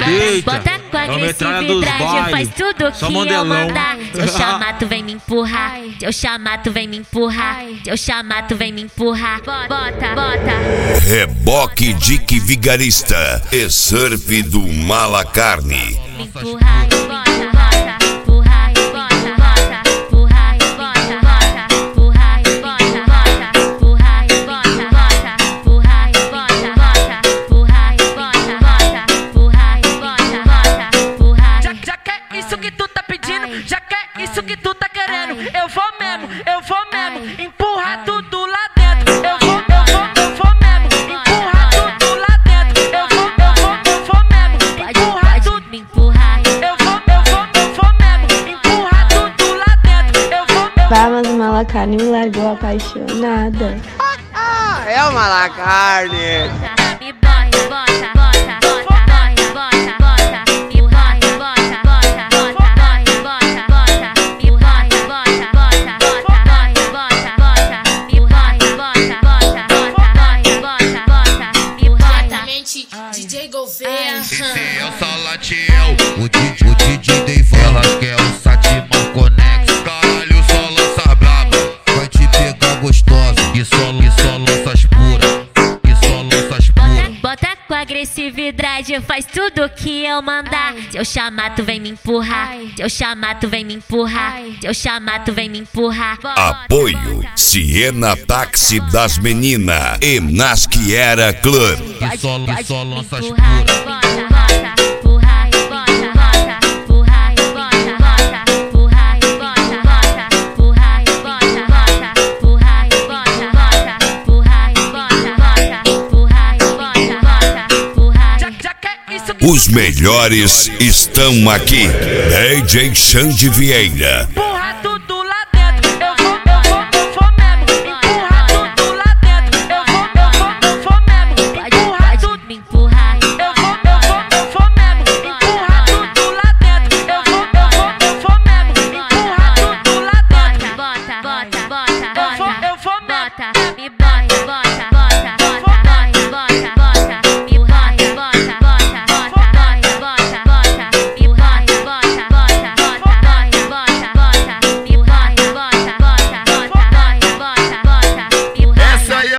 Bota com agressividade, faz tudo que eu mandar. Se eu chamar, tu vem me empurrar. Se eu chamar, tu vem me empurrar. Se eu chamar, tu vem me empurrar. Bota, bota. Reboque Dick Vigarista e surf do Malacarne. Me empurrar e bota, bota. Empurrar e bota, bota. Empurrar e bota, bota. Empurrar e bota, bota. Empurrar e bota, bota. Empurrar e bota, bota. Empurrar e bota, bota. Empurrar e bota, bota. Empurrar. Já quer isso que tu tá pedindo? Já quer isso que tu tá querendo? Eu vou mesmo, empurrar tudo lá dentro. Eu vou mesmo, empurrar tudo lá dentro. Eu vou mesmo, empurrar tudo. Me empurrar. Eu vou mesmo, empurrar tudo lá dentro. Bah, mas o Malacarne me largou apaixonada. É o Malacarne. Me bota, bota, bota, bota, bota, bota. Me bota, bota, bota, bota, bota, bota. Me bota, bota, bota, bota, bota, bota. Me bota, bota, bota, bota, bota, bota. Me bota. Diretamente, DJ Gouveia. Esse é o Salatiel, o DJ Deivan. Elas quer o Satimão Conex. Caralho, só lança braba, vai te pegar gostosa. E só lança as puras, e só lança as puras. Bota com agressividade, faz tudo que eu mandar. Se eu chamar, tu vem me empurrar. Se eu chamar, tu vem me empurrar. Se eu chamar, tu vem me empurrar. Apoio Siena Táxi das Meninas e Nasquiera Club. E só lança as Empurrar e puras. bota, bota. Empurrar e bota, bota. Empurrar e bota, bota. Empurrar e bota, bota. Empurrar e bota, bota. Empurrar e bota, bota. Empurrar e bota, bota. Empurrar e bota, bota. Empurrar e... Já quer isso que Os melhores estão aqui. DJ Xande Vieira.